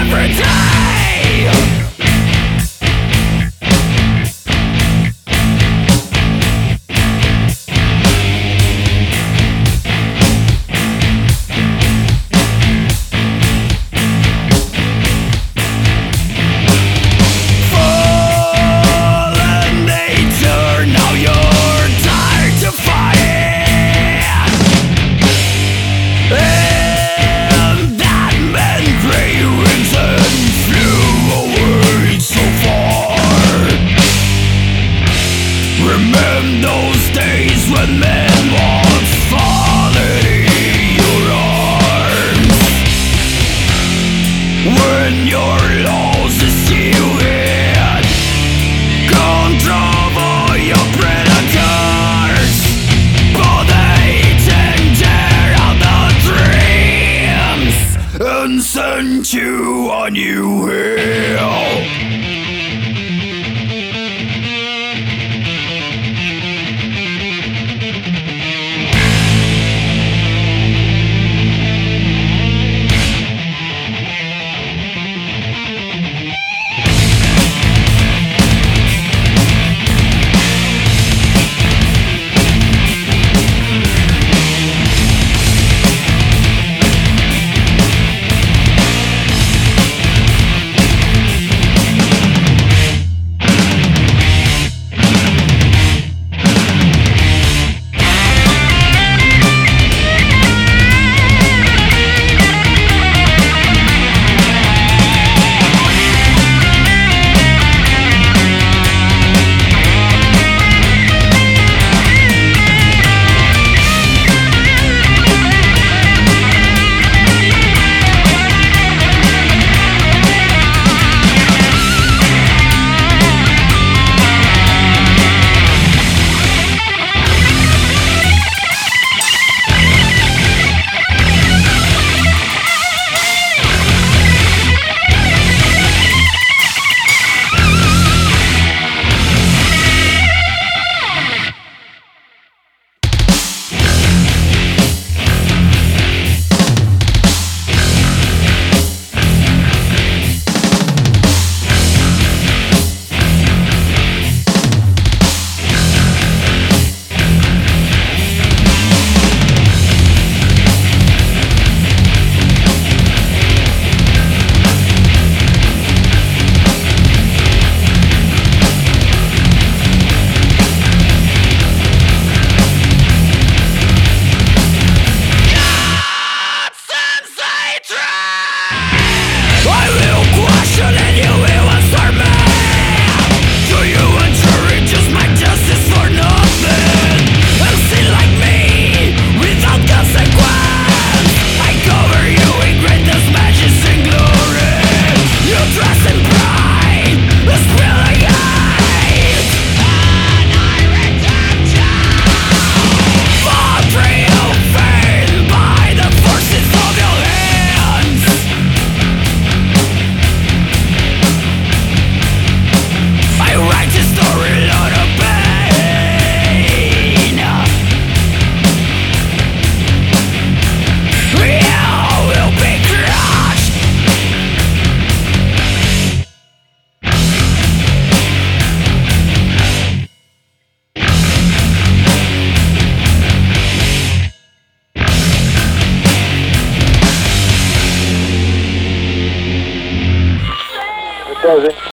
every day. Fallen nature, now you're tired to fight, and that man gray reason flew away so far. Remember those days when men once fallen in your arms, when your laws you had control over your predators, but they tear out the dreams and send you on new hell. I will question and you will answer me. Do you enter just my justice for nothing? And sin like me, without consequence. I cover you in greatness, majesty and glory. You dress in pride, a spilling hate, and I return you. For triumphing by the forces of your hands. I write a story load of pain. You will be crushed. Because